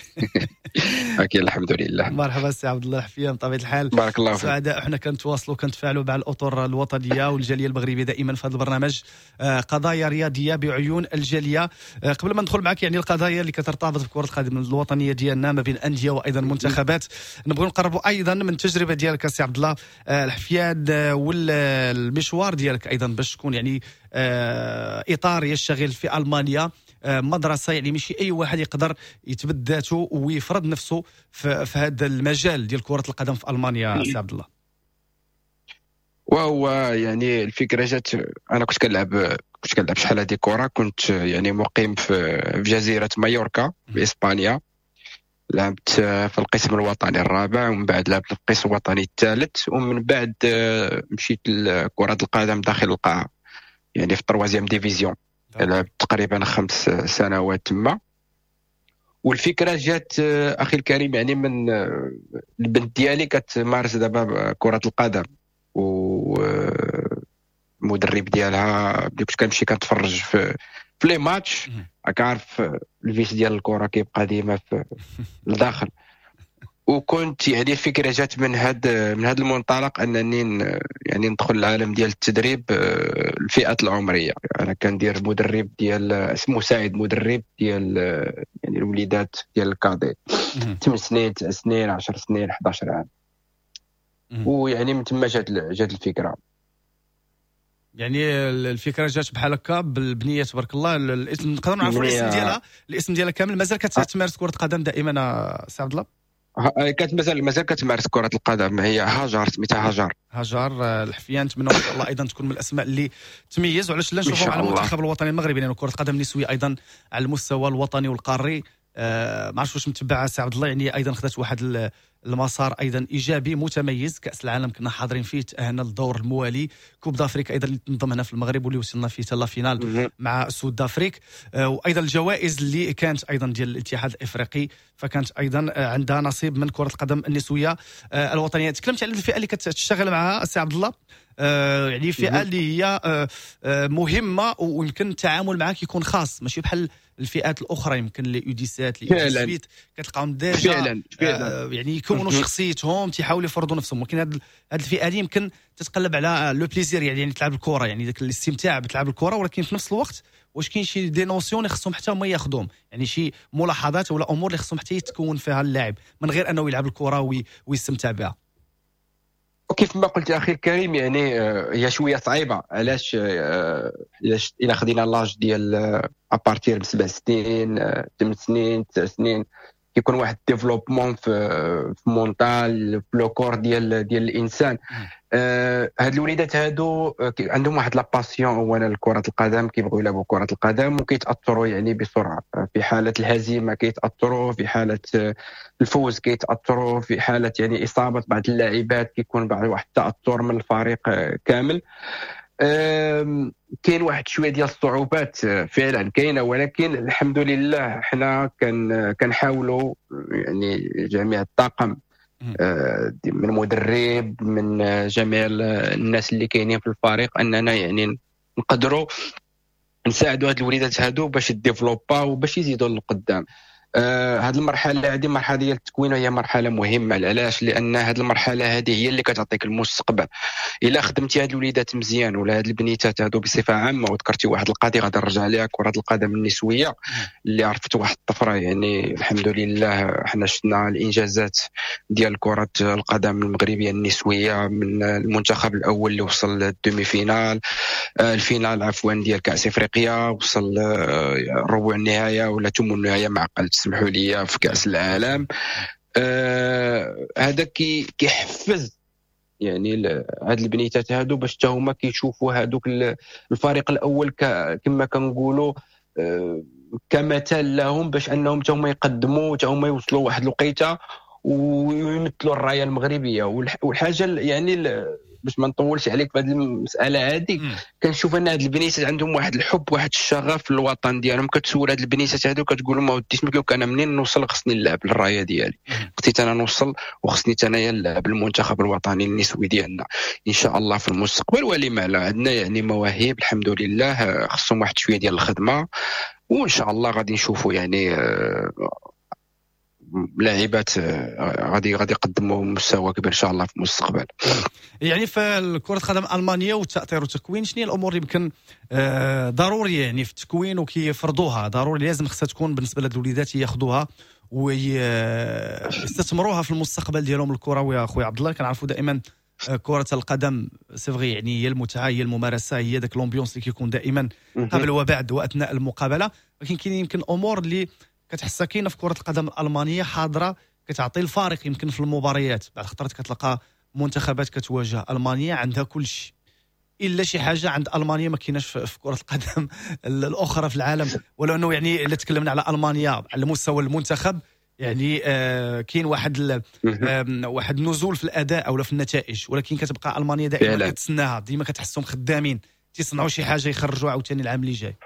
Speaker 10: اكيد الحمد لله.
Speaker 2: مرحبا سي عبد الله الحفيان. بطبيعه الحال
Speaker 10: بارك الله فيك.
Speaker 2: سعداء احنا كنتواصلوا كنتفاعلوا مع الاطر الوطنيه والجاليه المغربيه دائما في هذا البرنامج قضايا رياضيه بعيون الجاليه. قبل ما ندخل معك يعني القضايا اللي كترتبط بكره القدم الوطنيه ديالنا ما بين انديه وايضا منتخبات، نبغيو نقربوا ايضا من التجربه ديالك سي عبد الله الحفيان والمشوار ديالك ايضا باش تكون يعني اطار يشتغل في المانيا، مدرسة يعني ماشي أي واحد يقدر يثبت ذاته ويفرض نفسه في هذا المجال ديال كرة القدم في ألمانيا سي عبد الله.
Speaker 10: وهو يعني الفكرة جات، أنا كنت كنلعب شحال هذه كرة، كنت يعني مقيم في جزيرة مايوركا بإسبانيا، لعبت في القسم الوطني الرابع، ومن بعد لعبت في القسم الوطني الثالث، ومن بعد مشيت لكرة القدم داخل القاعة يعني في التروازيام ديفيزيون. لعبت تقريبا 5 سنوات تما. والفكره جات اخي الكريم يعني من البنت ديالي كتمارس دابا كره القدم، ومدرب ديالها كنت كنمشي كنتفرج في لي ماتش، كعرف الفيس ديال الكره كيبقى ديما في الداخل. وكنت يعني الفكره جات من هذا المنطلق انني يعني ندخل العالم ديال التدريب الفئات العمريه. انا كندير مدرب ديال مساعد مدرب ديال يعني الوليدات ديال الكادي 8 سنين 9 سنين 10 سنين 11 عام. ويعني من تما جات الفكره.
Speaker 2: يعني الفكره جات بحال هكا بالبنيه تبارك الله. الاسم نقدر نعرفوا الاسم ديالها كامل؟ مازال كتمارس كره القدم دائما سي عبد الله؟
Speaker 10: مازال كتمارس كرة القدم. هي هاجر، سميتها هاجر
Speaker 2: الحفيان. نتمنى ان شاء الله ايضا تكون من الاسماء اللي تميز، وعلاش لا نشوفوا على المنتخب الوطني المغربي، لان كرة القدم النسوية ايضا على المستوى الوطني والقاري ما عرفتش واش متبع سي عبد الله، يعني ايضا خدات واحد المسار ايضا ايجابي متميز. كاس العالم كنا حاضرين فيه، تاهلنا للدور الموالي. كوب دافريك ايضا اللي تنظم هنا في المغرب واللي وصلنا فيه حتى لا فينال مع سود دافريك، وايضا الجوائز اللي كانت ايضا ديال الاتحاد الافريقي، فكانت ايضا عندها نصيب من كره القدم النسويه الوطنيه. تكلمت على الفئه اللي كتشتغل معها السي عبد الله، يعني فئه اللي هي مهمه ويمكن التعامل معها كيكون خاص، ماشي بحال الفئات الاخرى، يمكن لي يوديسات لي سويت كتلقاهم ديجا يعني يكونوا شخصيتهم، تيحاولوا يفرضوا نفسهم. ولكن هذه الفئه دي يمكن تتقلب على لو بليزير، يعني تلعب الكره، يعني ذاك الاستمتاع بتلعب الكره، ولكن في نفس الوقت واش كاين شي دي نوسيون اللي خصهم حتى هما ياخذوهم، يعني شي ملاحظات ولا امور اللي خصهم حتى يتكون فيها اللاعب من غير انه يلعب الكره ويستمتع بها.
Speaker 10: وكيف ما قلت اخي الكريم، يعني هي شويه صعيبه. علاش الى خدينا لاج ديال ابارتير ب 7 سنين 8 سنين 9 سنين كيكون واحد ديفلوبمون في مونتال في لو كور ديال الانسان. هاد الوليدات هادو عندهم واحد لا باسيون اولا لكره القدم، كيبغيو يلعبوا كره القدم وكيتاثروا يعني بسرعه. في حاله الهزيمه كيتاثروا، في حاله الفوز كيتاثروا، في حاله يعني اصابه بعض اللاعبات كيكون بعض واحد التاثر من الفريق كامل. كاين واحد شويه ديال الصعوبات فعلا كاينه، ولكن الحمد لله حنا كنحاولوا يعني جميع الطاقم من مدرب من جميع الناس اللي كاينين في الفريق اننا يعني نقدروا نساعدوا هاد الوليدات هادو باش يديفلوبا وباش يزيدوا للقدام. هاد المرحله هذه مرحله ديال التكوين، وهي مرحله مهمه. علاش؟ لان هاد المرحله هذه هي اللي كتعطيك المستقبل. الا خدمتي هاد الوليدات مزيان ولا هاد البنيتات هادو بصفه عامه، وذكرتي واحد القضيه غادي نرجع ليها، كره القدم النسويه اللي عرفت واحد الطفره، يعني الحمد لله حنا شفنا الانجازات ديال كره القدم المغربيه النسويه، من المنتخب الاول اللي وصل للدومي فينال، الفينال عفوا ديال كاس افريقيا، وصل ربع النهايه ولا ثمن النهايه مع قل تسمحوا لي في كاس العالم. هذا كيحفز يعني هاد البنيتات هادو باش حتى هما كيشوفوا هادوك الفريق الاول كما كنقولوا كمثال لهم، باش انهم حتى هما يقدموا حتى هما يوصلوا واحد الوقيته ويمثلوا الرايه المغربيه. والحاجه يعني باش ما نطولش عليك في هذه المساله هذه، كنشوف ان هاد البنيتات عندهم واحد الحب واحد الشغف للوطن ديالهم. كتسول هاد البنيتات هادو كتقول لهم ما وديش ممكن انا منين نوصل خصني نلعب الرايه ديالي، خصني انا نوصل وخصني انايا نلعب المنتخب الوطني النسوي ديالنا ان شاء الله في المستقبل. ولما لا، عندنا يعني مواهب الحمد لله، خصهم واحد شويه ديال الخدمه، وان شاء الله غادي نشوفوا يعني لاعبات غادي يقدموا مستوى كبير ان شاء الله في المستقبل.
Speaker 2: يعني في كرة القدم الألمانية والتأثير والتكوين، شنو هي الأمور اللي يمكن ضرورية يعني في التكوين وكيفرضوها، ضروري لازم خصها تكون بالنسبة لهاد الوليدات ياخذوها ويستثمروها في المستقبل ديالهم الكروي؟ يا خويا عبد الله، كنعرفوا دائما كرة القدم سيفغي يعني هي المتعة، هي الممارسة، هي داك لومبيونس اللي كيكون دائما قبل وبعد وأثناء المقابلة. ولكن كاين يمكن أمور اللي كتحسها كاينه في كره القدم الالمانيه حاضره، كتعطي الفارق يمكن في المباريات. بعض الخطرات كتلقى منتخبات كتواجه المانيا عندها كل شيء الا شي حاجه عند المانيا ما كايناش في كره القدم الاخرى في العالم. ولو انه يعني الا تكلمنا على المانيا على مستوى المنتخب، يعني كاين واحد نزول في الاداء او في النتائج، ولكن كتبقى المانيا دائما كتسناها، ديما كتحسهم خدامين تيصنعوا شي حاجه يخرجوا عاوتاني العام اللي جاي.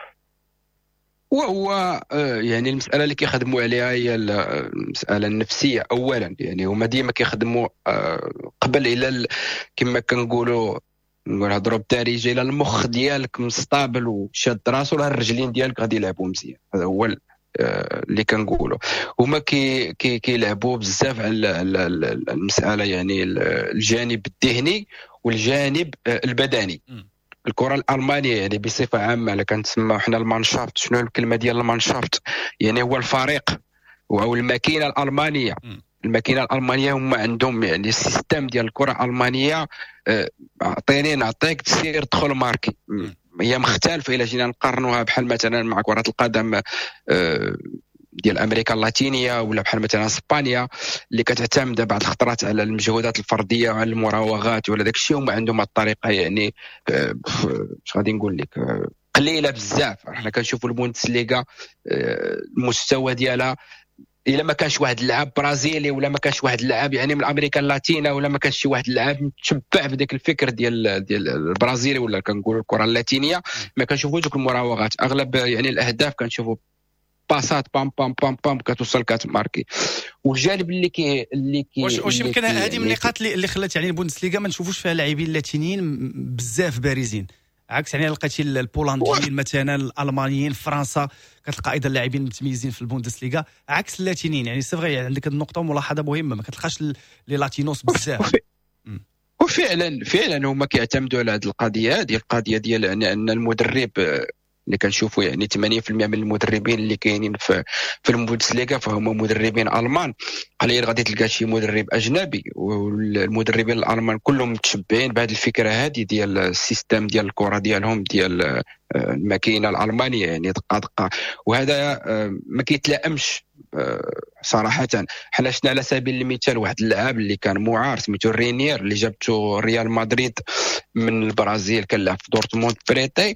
Speaker 10: وهو يعني المسألة اللي كيخدموا عليها هي المسألة النفسية أولا. يعني هما ديما كيخدموا قبل إلى كما كنقولوا نهضروا بالدارجة، إلى المخ ديالك مستابل وشاد راسو، راه الرجلين ديالك غادي يلعبوا مزيان. هذا هو اللي كنقولوا. هما كيلعبوا بزاف على المسألة، يعني الجانب الذهني والجانب البدني. الكره الالمانيه يعني بصفه عامه اللي كنسموا حنا المانشافت. شنو الكلمه ديال المانشافت؟ يعني هو الفريق او الماكينه الالمانيه. الماكينه الالمانيه هما عندهم يعني السيستم ديال الكره الالمانيه، عطيني نعطيك تسير دخل ماركي. هي مختلفه الى جينا نقارنوها بحال مثلا مع كره القدم ديال امريكا اللاتينيه، ولا بحال مثلا اسبانيا اللي كتعتمد بعض الخطرات على المجهودات الفرديه وعلى المراوغات ولا داك الشيء. هما عندهم الطريقه يعني اش غادي نقول لك قليله بزاف. حنا كنشوفوا البوندسليغا المستوى ديالها الا ما كانش واحد اللاعب برازيلي ولا ما كانش واحد اللاعب يعني من امريكا اللاتينيه ولا ما كانش شي واحد اللاعب متشبع بديك الفكر ديال البرازيلي ولا كنقولوا الكره اللاتينيه ما كنشوفوا دوك المراوغات. اغلب يعني الاهداف كنشوفوا باسات بام بام بام بام كتوصل كتماركي. والجانب
Speaker 2: واش يمكن هذه من النقاط اللي خلات يعني البوندسليغا ما نشوفوش فيها لاعبين لاتينيين بزاف بارزين، عكس يعني لقيتي البولنديين مثلا الالمانيين فرنسا كتلقى ايضا لاعبين متميزين في البوندسليغا عكس اللاتينيين. يعني سي فغي عندك هذه النقطه ملاحظه مهمه، ما كتلقاش لي لاتينوس بزاف.
Speaker 10: وفعلا هما كيعتمدوا على هذه القضيه ديال ان المدرب اللي كنشوفوا يعني 80% من المدربين اللي كاينين في البوندسليغا فهم مدربين المان. قليل غادي تلقى شي مدرب اجنبي، والمدربين الالمان كلهم متشبعين بهذه الفكره هذه ديال السيستم ديال الكره ديالهم ديال الماكينه الالمانيه يعني دقه. وهذا ما كيتلائمش صراحه. حنا شفنا على سبيل المثال واحد اللاعب اللي كان معار سميتو رينير اللي جابته ريال مدريد من البرازيل، كان لعب في دورتموند بريتي،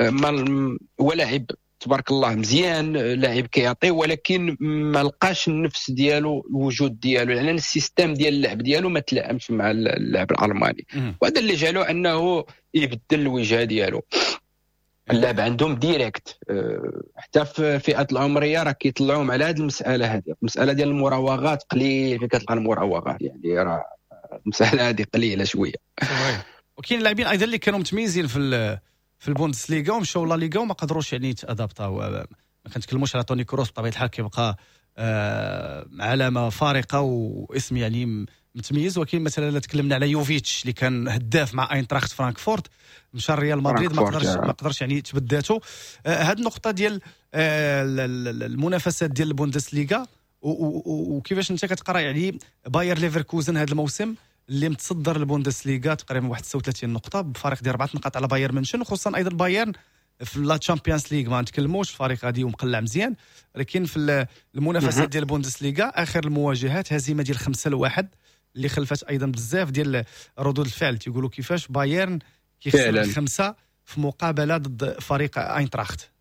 Speaker 10: هو لاعب تبارك الله مزيان، لاعب كيعطي، ولكن ما لقاش النفس ديالو الوجود ديالو لان السيستم ديال اللعب ديالو ما تلائمش مع اللعب الالماني. وهذا اللي جعلو انه يبدل الوجهه ديالو. اللعب عندهم ديريكت حتى في فئات العمريه راه كيطلعوا على هذه المساله ديال المراوغات. قليل فين كتلقى المراوغات، يعني راه المساله هذه قليله شويه.
Speaker 2: وكاين لاعبين ايضا اللي كانوا متميزين في البوندسليغا ومشاو لا ليغا وما قدروش يعني يتادابطاو. ما كنتكلموش على توني كروس بطبيعه الحال كيبقى علامه فارقه واسم يعني متميز، ولكن مثلا الا تكلمنا على يوفيتش اللي كان هداف مع اينتراخت فرانكفورت مشى ريال مدريد ما قدرش يعني يثبت ذاته. هذه النقطه ديال المنافسات ديال البوندسليغا وكيفاش انت كتقرا يعني باير ليفركوزن هذا الموسم اللي متصدر البوندسليغا تقريبا 31 نقطه بفارق ديال 4 نقاط على بايرن ميونخ، وخصوصا ايضا بايرن في لا تشامبيونز ليغ ما نتكلموش الفريق غادي ومقلع مزيان، لكن في المنافسات ديال البوندسليغا اخر المواجهات هزيمه ديال 5-1 اللي خلفت ايضا بزاف ديال ردود الفعل. تيقولوا كيفاش بايرن كيخسر 5 في مقابله ضد فريق اينتراخت.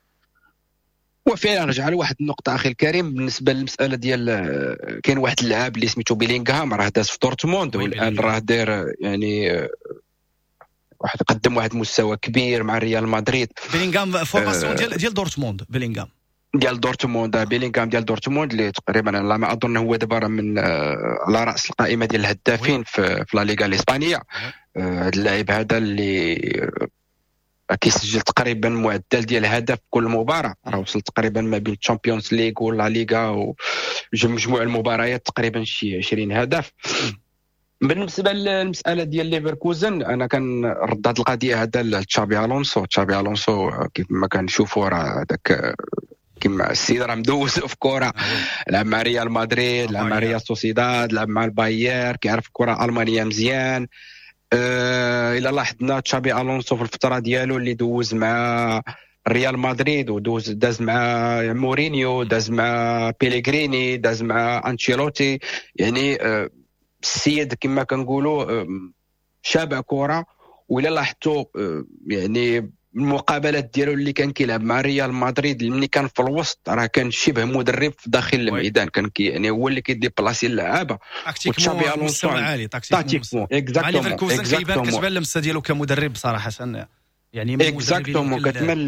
Speaker 10: وفعلا رجع لواحد النقطه اخي الكريم بالنسبه للمساله ديال كاين واحد اللاعب اللي سميتو بيلينغهام راه داز في دورتموند والان راه داير يعني واحد قدم واحد المستوى كبير مع ريال مدريد.
Speaker 2: بيلينغهام فورماسيون ديال دورتموند. بيلينغهام
Speaker 10: ديال دورتموند اللي تقريبا على ما اظن هو دابا من على راس القائمه ديال الهدافين في لا ليغا الاسبانيه. هذا اللاعب هذا اللي كيسجل تقريبا معدل ديال هدف كل مباراه، راه وصل تقريبا ما بين الشامبيونز ليغ ولا ليغا ومجموع المباريات تقريبا شي 20 هدف. بالنسبه للمساله ديال ليفركوزن انا كنرد هذه القضيه هذا لتشابي الونسو كيف ما كنشوفوا راه داك كيما السيد راه مدوز في كره، لعب مع ريال مدريد، لعب مع ريال سوسيداد، لعب مع الباير، كيعرف الكره الالمانيه مزيان. الى لاحظنا تشابي الونسو في الفتره ديالو اللي دوز مع ريال مدريد داز مع مورينيو، داز مع بيليغريني، داز مع انشيلوتي، يعني السيد كما كنقولوا شابع كره. وإلا لاحظتوا يعني المقابلات ديالو اللي كان كيلعب مع ريال مدريد ملي كان في الوسط راه كان شبه مدرب في داخل الميدان، كان يعني هو اللي كيدي بلاصي اللعابه.
Speaker 2: تشابي الونسو عالي تاكتيكمون اكزاكتومون كتبان اللمسه ديالو كمدرب صراحه يعني
Speaker 10: اكزاكتومون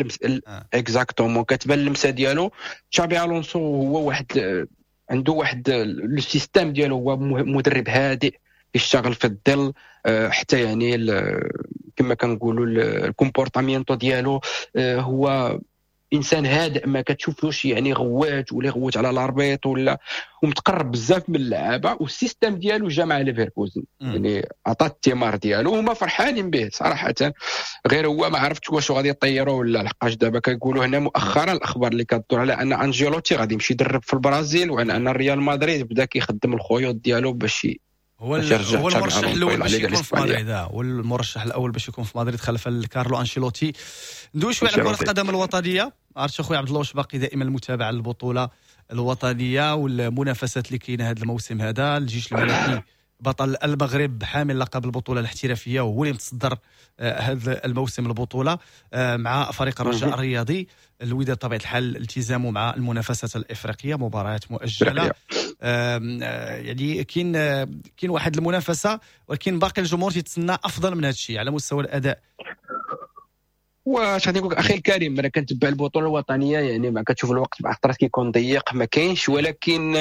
Speaker 10: كتبان اللمسه ديالو. تشابي الونسو هو واحد عنده واحد لو سيستيم ديالو، هو مدرب هادئ يشتغل في الظل، حتى يعني كما كنقولوا الكومبورتامينتو ديالو هو انسان هادئ، ما كتشوفوش يعني غوات ولا غوت على الاربيط ولا، ومتقرب بزاف من اللعابه. والسيستم ديالو جا مع ليفركوزن يعني عطى الثمار ديالو وهما فرحانين به صراحه. غير هو ما عرفتش واش غادي يطيروا ولا، لحقاش دابا كيقولوا هنا مؤخرا الاخبار اللي كتدور على ان انجيلوتي غادي يمشي يدرب في البرازيل، وعلى ان الريال مدريد بدا كيخدم الخيوط ديالو باش
Speaker 2: هو المرشح الاول باش يكون في مدريد. هو المرشح الاول باش يكون في مدريد خلف كارلو انشيلوتي. ندوي شويه على كره القدم الوطنيه. عرفت اخويا عبد الله واش باقي دائما المتابعه للبطوله الوطنيه والمنافسات اللي كاينه هذا الموسم هذا؟ الجيش الملكي بطل المغرب حامل لقب البطوله الاحترافيه وهو اللي متصدر هذا الموسم البطوله مع فريق الرجاء الرياضي. الوداد طبيعه الحال التزامه مع المنافسات الافريقيه، مباريات مؤجله، يعني كاين واحد المنافسه، ولكن باقي الجمهور تيتسنى افضل من هذا الشيء على مستوى الاداء.
Speaker 10: واش غادي نقول اخي الكريم، انا كنتبع البطوله الوطنيه، يعني ما كتشوف الوقت بعض الخطرات كيكون ضيق ما كاينش، ولكن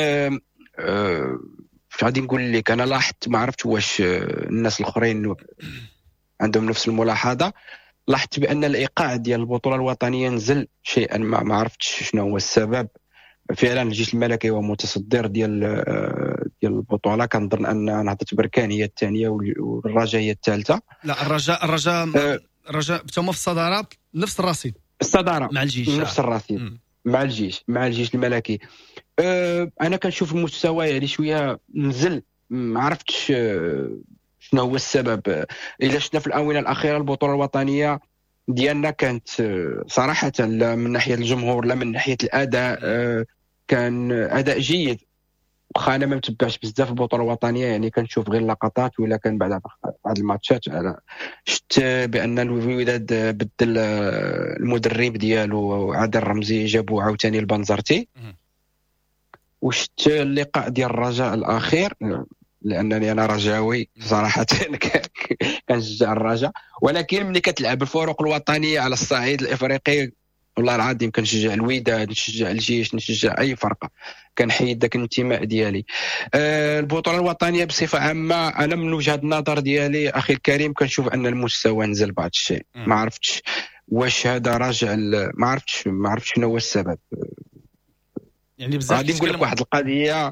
Speaker 10: غادي نقول لك انا لاحظت، ما عرفتش واش الناس الاخرين عندهم نفس الملاحظه، لاحظت بان الايقاع ديال البطوله الوطنيه نزل شيئا ما عرفتش شنو هو السبب. فعلا الجيش الملكي هو متصدر ديال البطوله، كنظن ان نهضه بركان هي الثانيه والرجاء هي الثالثه.
Speaker 2: لا الرجاء تما في الصداره نفس الرصيد،
Speaker 10: الصداره
Speaker 2: مع الجيش
Speaker 10: نفس الرصيد مع الجيش الملكي. انا كنشوف المستوى يعني شويه نزل، ما عرفتش شنو هو السبب. الا شفنا في الاونه الاخيره البطوله الوطنيه ديالنا كانت صراحه لا من ناحيه الجمهور لا من ناحيه الاداء كان اداء جيد. واخا انا ما متبعش بزاف البطوله الوطنيه، يعني كنشوف غير لقطات ولا كان بعد الماتشات. شفت بان الوداد بدل المدرب ديالو عادل رمزي، جابوا عاوتاني البنزرتي. وشفت اللقاء ديال الرجاء الاخير، لانني انا رجاوي صراحه كنشجع الرجاء، ولكن ملي كتلعب الفرق الوطنيه على الصعيد الافريقي والله العظيم كنشجع الوداد، نشجع الجيش، نشجع اي فرقه، كنحيد داك الانتماء ديالي. البطوله الوطنيه بصفه عامه انا من وجهه النظر ديالي اخي الكريم كنشوف ان المستوى نزل بعض الشيء. ما عرفتش واش هذا راجع ما عرفتش شنو هو السبب.
Speaker 2: يعني بزاف
Speaker 10: غادي نقول لك واحد القضيه،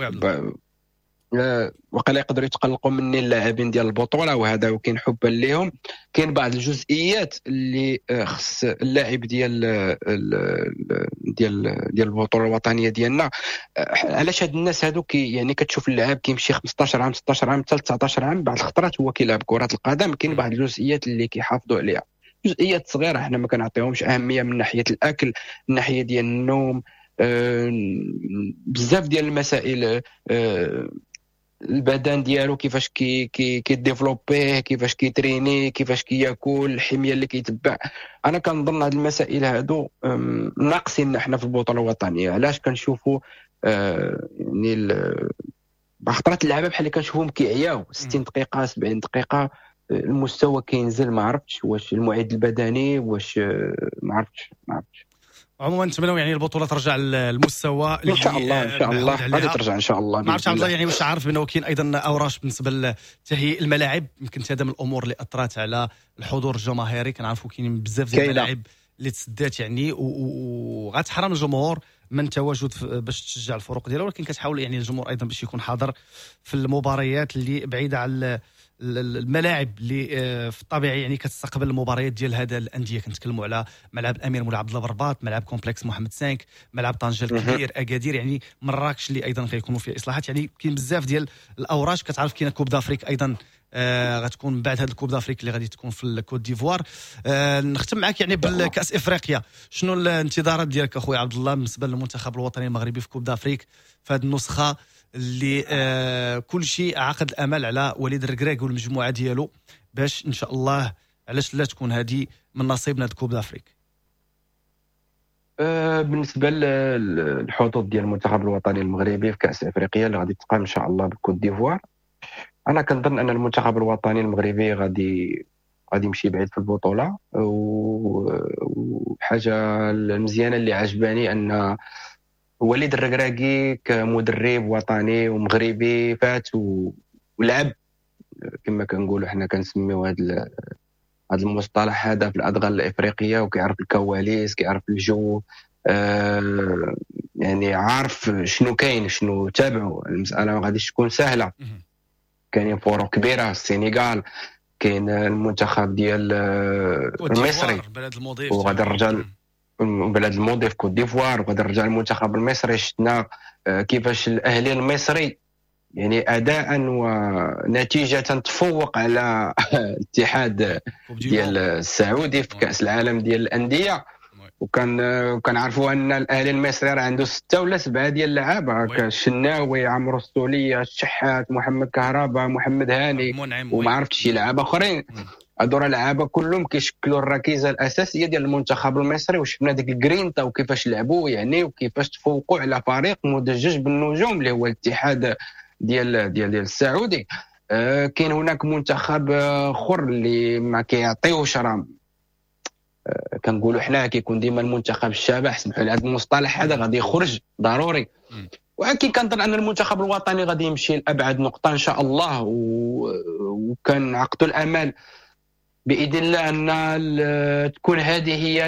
Speaker 10: وقيلا يقدروا يتقلقوا مني اللاعبين ديال البطوله، وهذا وكاين حبا ليهم. كاين بعض الجزئيات اللي خص اللاعب ديال البطوله الوطنيه ديالنا. علاش هاد الناس هادو يعني كتشوف اللاعب كيمشي 15 عام 16 عام حتى 19 عام، بعض الخطرات هو كيلعب كره القدم، كاين بعض الجزئيات اللي كيحافظوا عليها، جزئيات صغيره احنا ما كنعطيهمش اهميه، من ناحيه الاكل، من ناحيه ديال النوم، بزاف ديال المسائل. البدن ديالو كيفاش كيديفلوبيه، كيفاش كيتريني، كيفاش كياكل، الحميه اللي كيتبع. انا كنظن هاد المسائل هادو ناقصين احنا في البطوله الوطنيه. علاش كنشوفوا يعني بخطرات اللعبه بحال اللي كنشوفهم كيعياو 60 دقيقه 70 دقيقه، المستوى كينزل. ما عرفتش واش المعد البدني، واش ما عرفتش.
Speaker 2: عموما نتمنوا يعني البطوله ترجع للمستوى
Speaker 10: ان شاء الله غادي ترجع ان شاء الله.
Speaker 2: ما عرفتش عبد الله، يعني واش عارف بانه كاين ايضا اوراش بالنسبه لتهيئ الملاعب، يمكن هذا من الامور اللي اثرت على الحضور الجماهيري. كنعرفوا كاينين بزاف ديال الملاعب اللي تسدات يعني وغتحرم الجمهور من تواجد باش تشجع الفرق ديالها، ولكن كتحاول يعني الجمهور ايضا باش يكون حاضر في المباريات اللي بعيده على الملاعب اللي في الطبيعي يعني كتستقبل المباريات ديال هذا الانديه. كنتكلموا على ملعب الامير مولاي عبد الله برباط، ملعب كومبلكس محمد 5، ملعب طنجة الكبير، اكادير، يعني مراكش اللي ايضا غيكونوا فيها اصلاحات. يعني كاين بزاف ديال الاوراش. كتعرف كاين كوب دافريك ايضا غتكون من بعد هذا الكوب دافريك اللي غادي تكون في الكوت ديفوار. نختم معك يعني بالكاس افريقيا، شنو الانتظارات ديالك اخويا عبد الله بالنسبه للمنتخب الوطني المغربي في كوب دافريك في هذه النسخه اللي كل شيء عقد الامل على وليد الركراك والمجموعه ديالو باش ان شاء الله علاش لا تكون هذه من نصيبنا الكوب دافريك؟
Speaker 10: بالنسبه للحظوظ ديال المنتخب الوطني المغربي في كاس افريقيا اللي غادي تقام ان شاء الله بالكوت ديفوار، انا كنظن ان المنتخب الوطني المغربي غادي يمشي بعيد في البطوله. وحاجه المزيانه اللي عجباني ان وليد الركراكي كمدرب وطني ومغربي فات ولعب كما كنقولوا حنا كنسميو هذا المصطلح هذا في الادغال الافريقيه، وكيعرف الكواليس، كيعرف الجو، يعني عارف شنو كاين، شنو تابعوا. المساله ما غاديش تكون سهله، كاينين فرق كبيره، السنغال، كاين المنتخب ديال المصري وغادي الرجال بلاد الماضي في كوت ديفوار، وغادي نرجع للمنتخب المصري. شفنا كيفاش الاهلي المصري يعني اداء ونتيجه تفوق على الاتحاد ديال السعودي في كاس العالم ديال الانديه. وكنعرفوا ان الاهلي المصري راه عنده 6 ولا 7 ديال اللعابه، الشناوي، عمرو السوليه، الشحات، محمد كهربا، محمد هاني، وما عرفتش شي لعابه اخرين. هادو راه لعابه كلهم كيشكلوا الركيزه الاساسيه ديال المنتخب المصري، وشفنا ديك الجرينتا وكيفاش لعبوا يعني، وكيفاش تفوقوا على فريق مدجج بالنجوم اللي هو الاتحاد ديال السعودي. كاين هناك منتخب اخر اللي ما كيعطيوش، راه كنقولوا حنا كيكون ديما المنتخب الشبح، سمحوا لي هذا المصطلح هذا غادي يخرج ضروري، ولكن كنظن ان المنتخب الوطني غادي يمشي لابعد نقطه ان شاء الله، وكنعقدوا الامل باذن الله ان تكون هذه هي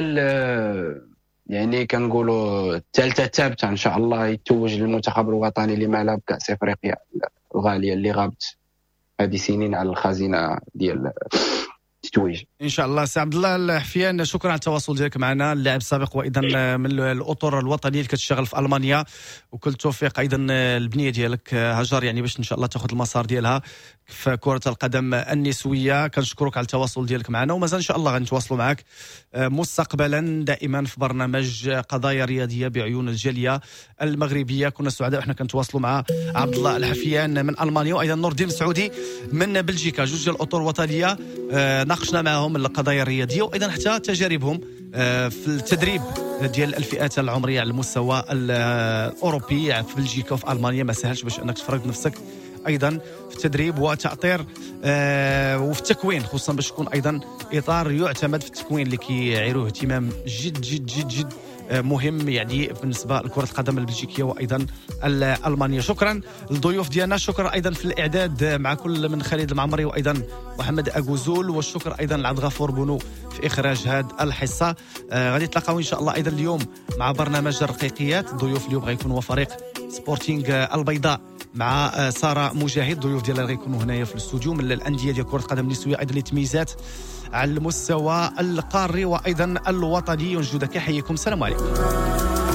Speaker 10: يعني كنقولوا الثالثه ثابته ان شاء الله، يتوج للمنتخب الوطني لما لا بكاس افريقيا الغاليه اللي غابت هذه سنين على الخزينه ديال التتويج
Speaker 2: ان شاء الله. سي عبد الله الحفيان، شكرا على التواصل ديالك معنا، اللاعب السابق وايضا من الاطر الوطنيه اللي كتشتغل في المانيا، وكل التوفيق ايضا البنيه ديالك هاجر، يعني باش ان شاء الله تاخذ المسار ديالها في كره القدم النسويه. كنشكرك على التواصل ديالك معنا، ومازال ان شاء الله غنتواصلوا معك مستقبلا دائما في برنامج قضايا رياضيه بعيون الجاليه المغربيه. كنا سعداء احنا كنتواصلوا مع عبد الله الحفيان من المانيا، وايضا نور الدين مسعودي من بلجيكا، جوج ديال الاطر الوطنيه. ناقشنا معهم القضايا الرياضيه وايضا حتى تجاربهم في التدريب ديال الفئات العمريه على المستوى الاوروبي في بلجيكا وفي المانيا. ما سهلش باش انك تفرض نفسك ايضا في التدريب وتأطير وفي التكوين، خصوصا باش يكون ايضا اطار يعتمد في التكوين اللي كيعيروه اهتمام جد جد جد جد مهم يعني بالنسبه لكره القدم البلجيكيه وايضا الالمانيه. شكرا للضيوف ديالنا، شكرا ايضا في الاعداد مع كل من خالد المعمري وايضا محمد اغوزول، والشكر ايضا لعبد الغفور بونو في اخراج هذه الحصه. غادي نتلاقاو ان شاء الله ايضا اليوم مع برنامج الرقيقيات. الضيوف اليوم غيكونوا فريق سبورتينغ البيضاء مع ساره مجاهد، ضيوف ديالها غيكونوا هنايا في الاستوديو من الانديه ديال كره القدم النسويه ايضا لتمييزات على المستوى القاري وايضا الوطني. ونجدك يحييكم، السلام عليكم.